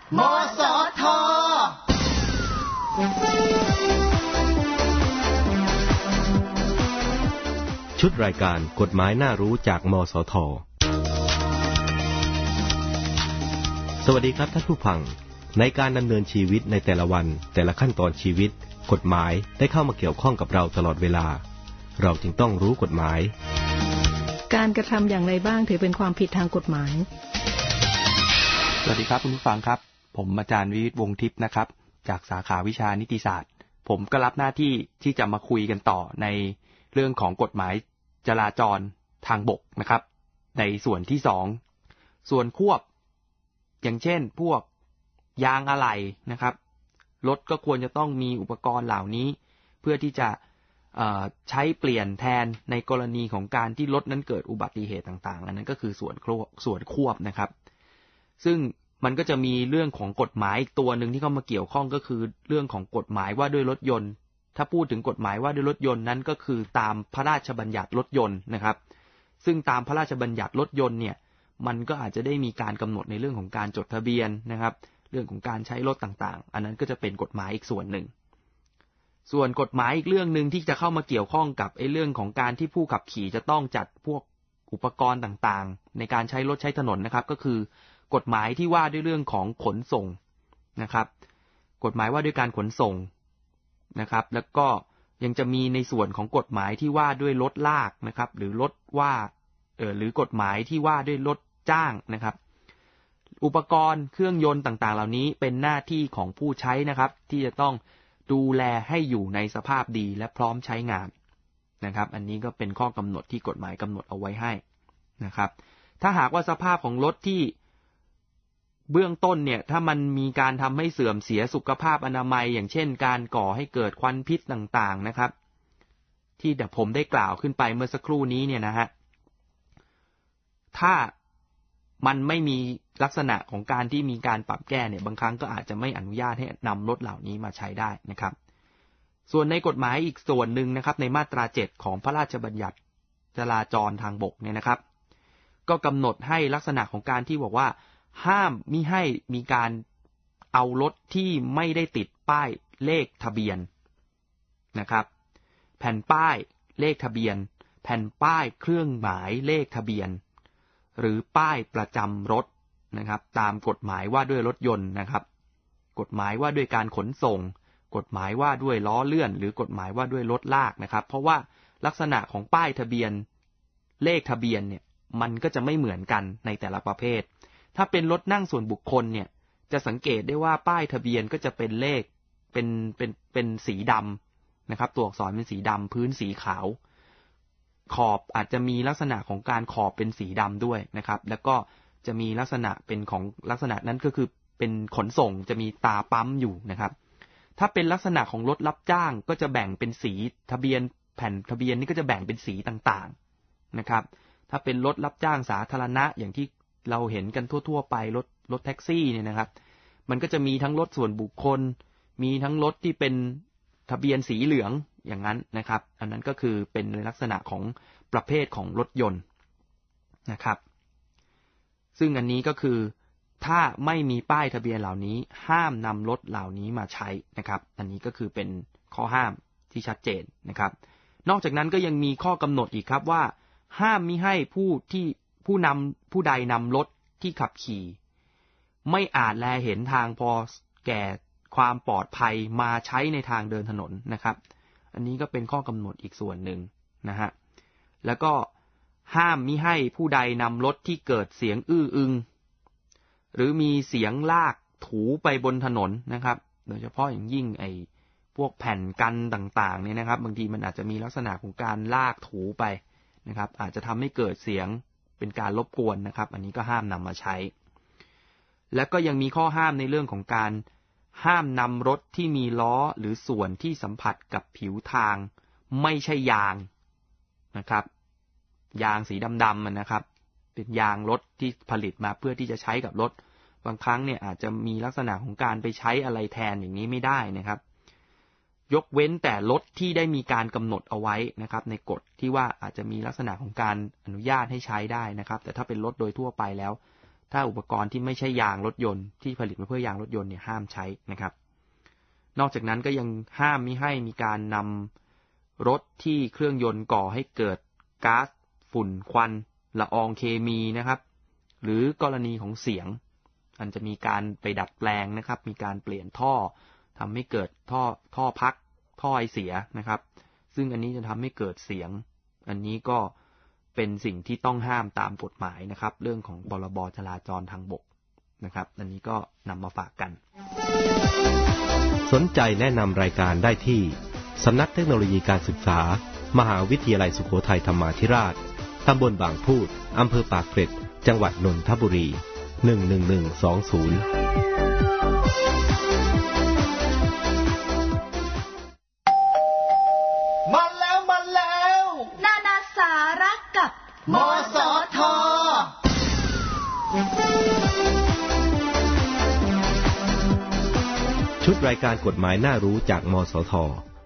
มสท. ชุดรายการกฎหมายน่ารู้จากมสท.สวัสดีครับท่านผู้ฟังในการดำเนินชีวิตในแต่ละวันแต่ละขั้นตอนชีวิตกฎหมายได้เข้ามาเกี่ยวข้องกับเราตลอดเวลาเราจึงต้องรู้กฎหมายการกระทำอย่างไรบ้างถือเป็นความผิดทางกฎหมายสวัสดีครับคุณผู้ฟังครับผมอาจารย์วิวิตรวงศ์ทิพย์นะครับจากสาขาวิชานิติศาสตร์ผมก็รับหน้าที่ที่จะมาคุยกันต่อในเรื่องของกฎหมายจราจรทางบกนะครับในส่วนที่2ส่วนควบอย่างเช่นพวกยางอะไหล่นะครับรถก็ควรจะต้องมีอุปกรณ์เหล่านี้เพื่อที่จะใช้เปลี่ยนแทนในกรณีของการที่รถนั้นเกิดอุบัติเหตุต่างๆอันนั้นก็คือส่วนควบนะครับซึ่งมันก็จะมีเรื่องของกฎหมายอีกตัวหนึ่งที่เข้ามาเกี่ยวข้องก็คือเรื่องของกฎหมายว่าด้วยรถยนต์ถ้าพูดถึงกฎหมายว่าด้วยรถยนต์นั้นก็คือตามพระราชบัญญัติรถยนต์นะครับซึ่งตามพระราชบัญญัติรถยนต์เนี่ยมันก็อาจจะได้มีการกำหนดในเรื่องของการจดทะเบียนนะครับเรื่องของการใช้รถต่างๆอันนั้นก็จะเป็นกฎหมายอีกส่วนหนึ่งส่วนกฎหมายอีกเรื่องนึงที่จะเข้ามาเกี่ยวข้องกับเรื่องของการที่ผู้ขับขี่จะต้องจัดพวกอุปกรณ์ต่างๆในการใช้รถใช้ถนนนะครับก็คือกฎหมายที่ว่าด้วยเรื่องของขนส่งนะครับกฎหมายว่าด้วยการขนส่งนะครับแล้วก็ยังจะมีในส่วนของกฎหมายที่ว่าด้วยรถลากนะครับหรือรถว่าหรือกฎหมายที่ว่าด้วยรถจ้างนะครับอุปกรณ์เครื่องยนต์ต่างๆเหล่านี้เป็นหน้าที่ของผู้ใช้นะครับที่จะต้องดูแลให้อยู่ในสภาพดีและพร้อมใช้งานนะครับอันนี้ก็เป็นข้อกำหนดที่กฎหมายกำหนดเอาไว้ให้นะครับถ้าหากว่าสภาพของรถที่เบื้องต้นเนี่ยถ้ามันมีการทำให้เสื่อมเสียสุขภาพอนามัยอย่างเช่นการก่อให้เกิดควันพิษต่างๆนะครับที่เดี๋ยวผมได้กล่าวขึ้นไปเมื่อสักครู่นี้เนี่ยนะฮะถ้ามันไม่มีลักษณะของการที่มีการปรับแก้เนี่ยบางครั้งก็อาจจะไม่อนุญาตให้นำรถเหล่านี้มาใช้ได้นะครับส่วนในกฎหมายอีกส่วนหนึ่งนะครับในมาตรา7ของพระราชบัญญัติจราจรทางบกเนี่ยนะครับก็กำหนดให้ลักษณะของการที่บอกว่าห้ามมิให้มีการเอารถที่ไม่ได้ติดป้ายเลขทะเบียนนะครับแผ่นป้ายเลขทะเบียนแผ่นป้ายเครื่องหมายเลขทะเบียนหรือป้ายประจำรถนะครับตามกฎหมายว่าด้วยรถยนต์นะครับกฎหมายว่าด้วยการขนส่งกฎหมายว่าด้วยล้อเลื่อนหรือกฎหมายว่าด้วยรถลากนะครับเพราะว่าลักษณะของป้ายทะเบียนเลขทะเบียนเนี่ยมันก็จะไม่เหมือนกันในแต่ละประเภทถ้าเป็นรถนั่งส่วนบุคคลเนี่ยจะสังเกตได้ว่าป้ายทะเบียนก็จะเป็นเลขเป็นสีดำนะครับตัวอักษรเป็นสีดำพื้นสีขาวขอบอาจจะมีลักษณะของการขอบเป็นสีดำด้วยนะครับแล้วก็จะมีลักษณะเป็นของลักษณะนั้นก็คือเป็นขนส่งจะมีตาปั๊มอยู่นะครับถ้าเป็นลักษณะของรถรับจ้างก็จะแบ่งเป็นสีทะเบียนแผ่นทะเบียนนี่ก็จะแบ่งเป็นสีต่างๆนะครับถ้าเป็นรถรับจ้างสาธารณะอย่างที่เราเห็นกันทั่วๆไปรถแท็กซี่เนี่ยนะครับมันก็จะมีทั้งรถส่วนบุคคลมีทั้งรถที่เป็นทะเบียนสีเหลืองอย่างนั้นนะครับอันนั้นก็คือเป็นในลักษณะของประเภทของรถยนต์นะครับซึ่งอันนี้ก็คือถ้าไม่มีป้ายทะเบียนเหล่านี้ห้ามนำรถเหล่านี้มาใช้นะครับอันนี้ก็คือเป็นข้อห้ามที่ชัดเจนนะครับนอกจากนั้นก็ยังมีข้อกำหนดอีกครับว่าห้ามมิให้ผู้ใดนำรถที่ขับขี่ไม่อาจแลเห็นทางพอแก่ความปลอดภัยมาใช้ในทางเดินถนนนะครับอันนี้ก็เป็นข้อกำหนดอีกส่วนหนึ่งนะฮะแล้วก็ห้ามมิให้ผู้ใดนำรถที่เกิดเสียงอื้ออึงหรือมีเสียงลากถูไปบนถนนนะครับโดยเฉพาะอย่างยิ่งพวกแผ่นกันต่างๆเนี่ยนะครับบางทีมันอาจจะมีลักษณะของการลากถูไปนะครับอาจจะทำให้เกิดเสียงเป็นการรบกวนนะครับอันนี้ก็ห้ามนำมาใช้และก็ยังมีข้อห้ามในเรื่องของการห้ามนำรถที่มีล้อหรือส่วนที่สัมผัสกับผิวทางไม่ใช่ยางนะครับยางสีดำๆนะครับเป็นยางรถที่ผลิตมาเพื่อที่จะใช้กับรถบางครั้งเนี่ยอาจจะมีลักษณะของการไปใช้อะไรแทนอย่างนี้ไม่ได้นะครับยกเว้นแต่รถที่ได้มีการกำหนดเอาไว้นะครับในกฎที่ว่าอาจจะมีลักษณะของการอนุญาตให้ใช้ได้นะครับแต่ถ้าเป็นรถโดยทั่วไปแล้วถ้าอุปกรณ์ที่ไม่ใช่ยางรถยนต์ที่ผลิตมาเพื่อยางรถยนต์เนี่ยห้ามใช้นะครับนอกจากนั้นก็ยังห้ามมิให้มีการนำรถที่เครื่องยนต์ก่อให้เกิดก๊าซฝุ่นควันละอองเคมีนะครับหรือกรณีของเสียงอันจะมีการไปดัดแปลงนะครับมีการเปลี่ยนท่อทำให้เกิดท่อพักท่อไอเสียนะครับซึ่งอันนี้จะทำให้เกิดเสียงอันนี้ก็เป็นสิ่งที่ต้องห้ามตามกฎหมายนะครับเรื่องของพรบจราจรทางบกนะครับอันนี้ก็นำมาฝากกันสนใจแนะนำรายการได้ที่สำนักเทคโนโลยีการศึกษามหาวิทยาลัยสุโขทัยธรรมาธิราชตำบลบางพูดอำเภอปากเกร็ดจังหวัดนนทบุรี11120 มาแล้วนานาสาระกับมสท. ชุดรายการกฎหมายน่ารู้จากมสท.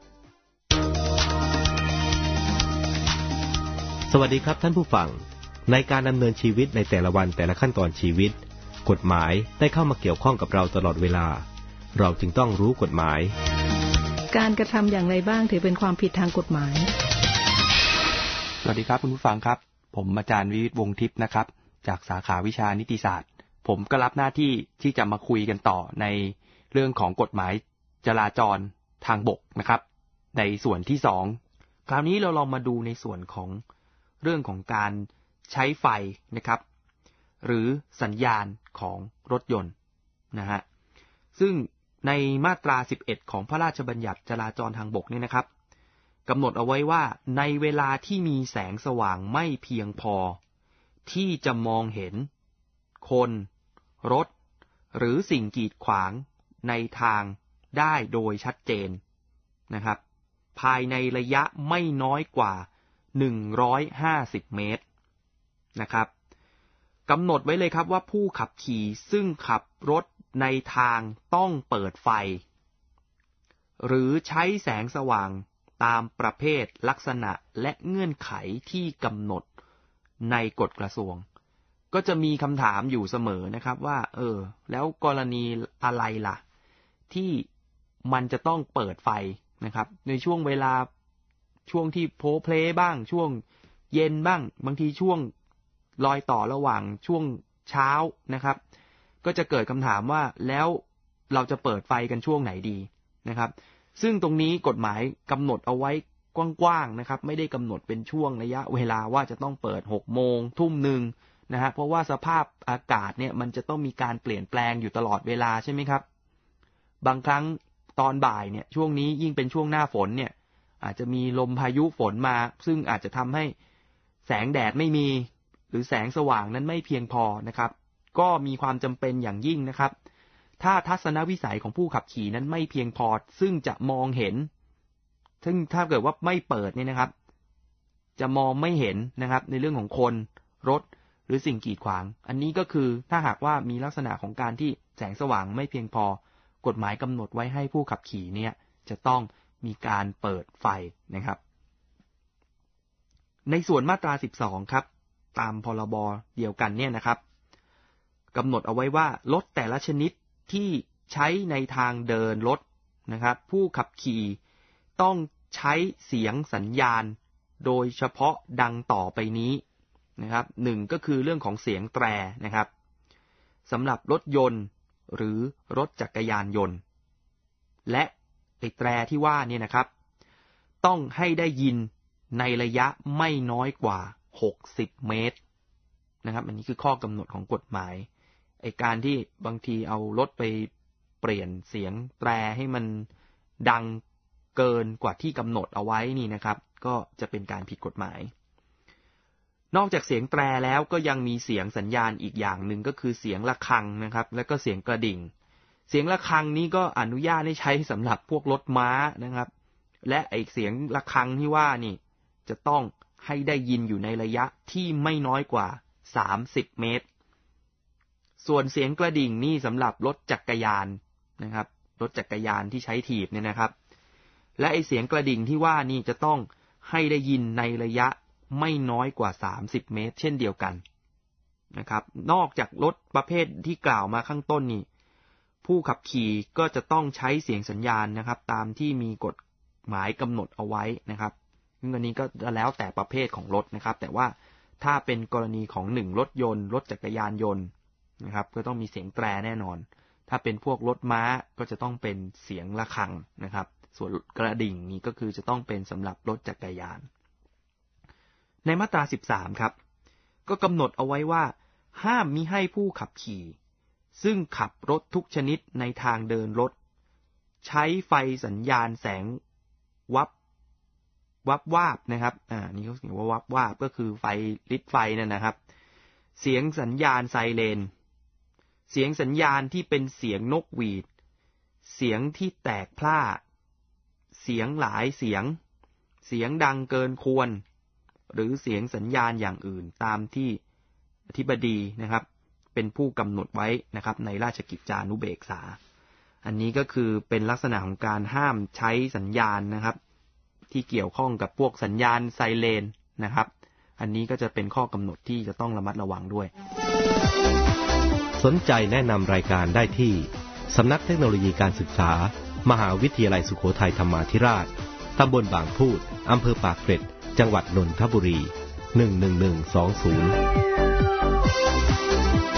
สวัสดีครับท่านผู้ฟังในการดำเนินชีวิตในแต่ละวันแต่ละขั้นตอนชีวิตกฎหมายได้เข้ามาเกี่ยวข้องกับเราตลอดเวลาเราจึงต้องรู้กฎหมายการกระทำอย่างไรบ้างถือเป็นความผิดทางกฎหมายสวัสดีครับคุณผู้ฟังครับผมอาจารย์วิวิตรวงศ์ทิพย์นะครับจากสาขาวิชานิติศาสตร์ผมก็รับหน้าที่ที่จะมาคุยกันต่อในเรื่องของกฎหมายจราจรทางบกนะครับในส่วนที่2คราวนี้เราลองมาดูในส่วนของเรื่องของการใช้ไฟนะครับหรือสัญญาณของรถยนต์นะฮะซึ่งในมาตรา11ของพระราชบัญญัติจราจรทางบกนี่นะครับกำหนดเอาไว้ว่าในเวลาที่มีแสงสว่างไม่เพียงพอที่จะมองเห็นคนรถหรือสิ่งกีดขวางในทางได้โดยชัดเจนนะครับภายในระยะไม่น้อยกว่า150 เมตรนะครับกำหนดไว้เลยครับว่าผู้ขับขี่ซึ่งขับรถในทางต้องเปิดไฟหรือใช้แสงสว่างตามประเภทลักษณะและเงื่อนไขที่กำหนดในกฎกระทรวงก็จะมีคำถามอยู่เสมอนะครับว่าแล้วกรณีอะไรล่ะที่มันจะต้องเปิดไฟนะครับในช่วงเวลาช่วงที่โพลเพลบ้างช่วงเย็นบ้างบางทีช่วงรอยต่อระหว่างช่วงเช้านะครับก็จะเกิดคำถามว่าแล้วเราจะเปิดไฟกันช่วงไหนดีนะครับซึ่งตรงนี้กฎหมายกำหนดเอาไว้กว้างๆนะครับไม่ได้กำหนดเป็นช่วงระยะเวลาว่าจะต้องเปิด 6 โมงทุ่มนึงนะฮะเพราะว่าสภาพอากาศเนี่ยมันจะต้องมีการเปลี่ยนแปลงอยู่ตลอดเวลาใช่ไหมครับบางครั้งตอนบ่ายเนี่ยช่วงนี้ยิ่งเป็นช่วงหน้าฝนเนี่ยอาจจะมีลมพายุฝนมาซึ่งอาจจะทำให้แสงแดดไม่มีหรือแสงสว่างนั้นไม่เพียงพอนะครับก็มีความจำเป็นอย่างยิ่งนะครับถ้าทัศนวิสัยของผู้ขับขี่นั้นไม่เพียงพอซึ่งจะมองเห็นซึ่งถ้าเกิดว่าไม่เปิดเนี่ยนะครับจะมองไม่เห็นนะครับในเรื่องของคนรถหรือสิ่งกีดขวางอันนี้ก็คือถ้าหากว่ามีลักษณะของการที่แสงสว่างไม่เพียงพอกฎหมายกำหนดไว้ให้ผู้ขับขี่เนี่ยจะต้องมีการเปิดไฟนะครับในส่วนมาตรา12ครับตามพรบเดียวกันเนี่ยนะครับกำหนดเอาไว้ว่ารถแต่ละชนิดที่ใช้ในทางเดินรถนะครับผู้ขับขี่ต้องใช้เสียงสัญญาณโดยเฉพาะดังต่อไปนี้นะครับ1ก็คือเรื่องของเสียงแตรนะครับสำหรับรถยนต์หรือรถจักรยานยนต์และไอ้แตรที่ว่านี่นะครับต้องให้ได้ยินในระยะไม่น้อยกว่า60 เมตรนะครับอันนี้คือข้อกำหนดของกฎหมายไอ้การที่บางทีเอารถไปเปลี่ยนเสียงแตรให้มันดังเกินกว่าที่กำหนดเอาไว้นี่นะครับก็จะเป็นการผิดกฎหมายนอกจากเสียงแตรแล้วก็ยังมีเสียงสัญญาณอีกอย่างหนึ่งก็คือเสียงระฆังนะครับแล้วก็เสียงกระดิ่งเสียงระฆังนี้ก็อนุญาตให้ใช้สำหรับพวกรถม้านะครับและไอ้เสียงระฆังที่ว่านี่จะต้องให้ได้ยินอยู่ในระยะที่ไม่น้อยกว่า30 เมตรส่วนเสียงกระดิ่งนี่สำหรับรถจักรยานนะครับรถจักรยานที่ใช้ถีบเนี่ยนะครับและไอ้เสียงกระดิ่งที่ว่านี่จะต้องให้ได้ยินในระยะไม่น้อยกว่า30 เมตรเช่นเดียวกันนะครับนอกจากรถประเภทที่กล่าวมาข้างต้นนี่ผู้ขับขี่ก็จะต้องใช้เสียงสัญญาณนะครับตามที่มีกฎหมายกำหนดเอาไว้นะครับซึ่งอันนี้ก็แล้วแต่ประเภทของรถนะครับแต่ว่าถ้าเป็นกรณีของ1รถยนต์รถจักรยานยนต์นะครับก็ต้องมีเสียงแตรแน่นอนถ้าเป็นพวกรถม้าก็จะต้องเป็นเสียงระฆังนะครับส่วนกระดิ่งนี้ก็คือจะต้องเป็นสำหรับรถจักรยานในมาตรา13ครับก็กำหนดเอาไว้ว่าห้ามมิให้ผู้ขับขี่ซึ่งขับรถทุกชนิดในทางเดินรถใช้ไฟสัญญาณแสงวับวาบนะครับนี่เขาเรียกว่าวับวาบก็คือไฟลิดไฟนั่นนะครับเสียงสัญญาณไซเรนเสียงสัญญาณที่เป็นเสียงนกหวีดเสียงที่แตกพล่าเสียงหลายเสียงเสียงดังเกินควรหรือเสียงสัญญาณอย่างอื่นตามที่อธิบดีนะครับเป็นผู้กำหนดไว้นะครับในราชกิจจานุเบกษาอันนี้ก็คือเป็นลักษณะของการห้ามใช้สัญญาณนะครับที่เกี่ยวข้องกับพวกสัญญาณไซเรนนะครับอันนี้ก็จะเป็นข้อกำหนดที่จะต้องระมัดระวังด้วยสนใจแนะนำรายการได้ที่สำนักเทคโนโลยีการศึกษามหาวิทยาลัยสุโขทัยธรรมาธิราชตำบลบางพูดอำเภอปากเกร็ดจังหวัดนนทบุรี11120